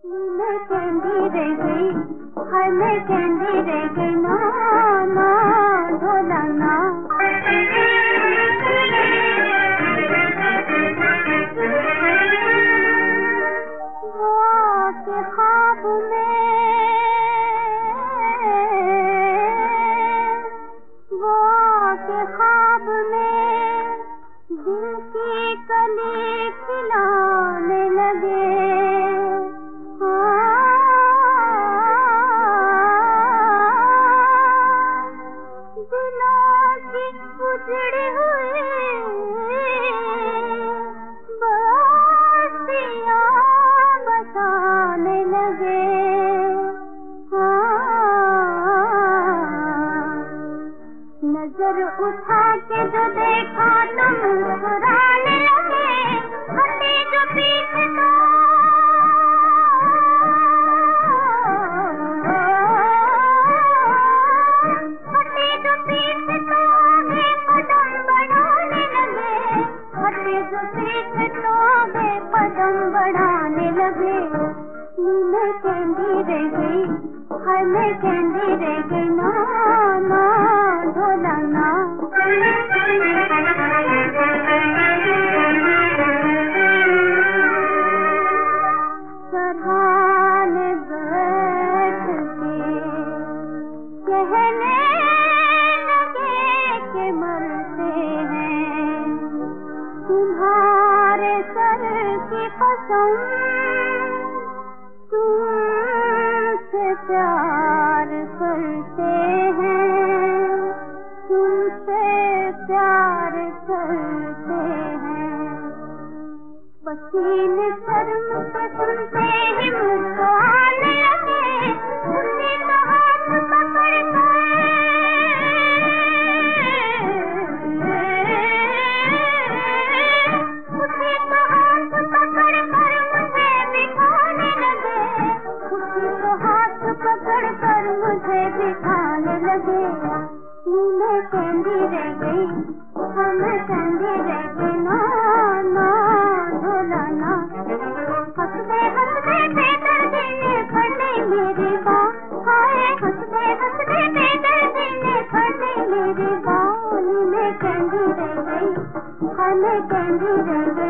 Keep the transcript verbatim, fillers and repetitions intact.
मैं कहती रह गई, हाय मैं कहती रह गई ना ना ढोला ना। वो आके ख्वाब में, वो आके ख्वाब में दिल की कली खिलाने लगे। उजड़ी हुई बस्तियां बसाने लगे। नजर उठा के जो देखा तो मुस्कुराने लगे। हटी जो पीठ तो हटी जो पीठ तो जो पीठ तो आगे कदम बढ़ाने लगे। मैं कहती रह गई, हाय मैं कहती रह गई ना ना ढोला ना। सराहने बैठ के कहने लगे के मरते हैं तुम्हारे सर की कसम, तुमसे प्यार करते हैं, तुमसे प्यार करते हैं। पसीने शर्म से सुनते ही मुझको आने लगे। उसी तो हाथ पकड़ पकड़ कर मुझे बिठाने लगे। मैं कहती रह गई, हाँ मैं कहती रह गई ना ना ढोला ना। हंसते हंसते बेदर्दी ने फड़ ली मेरी बाँह, हाय हंसते हंसते बेदर्दी ने फड़ ली मेरी बाँह। मैं कहती रह गई, हाँ मैं कहती रह गई।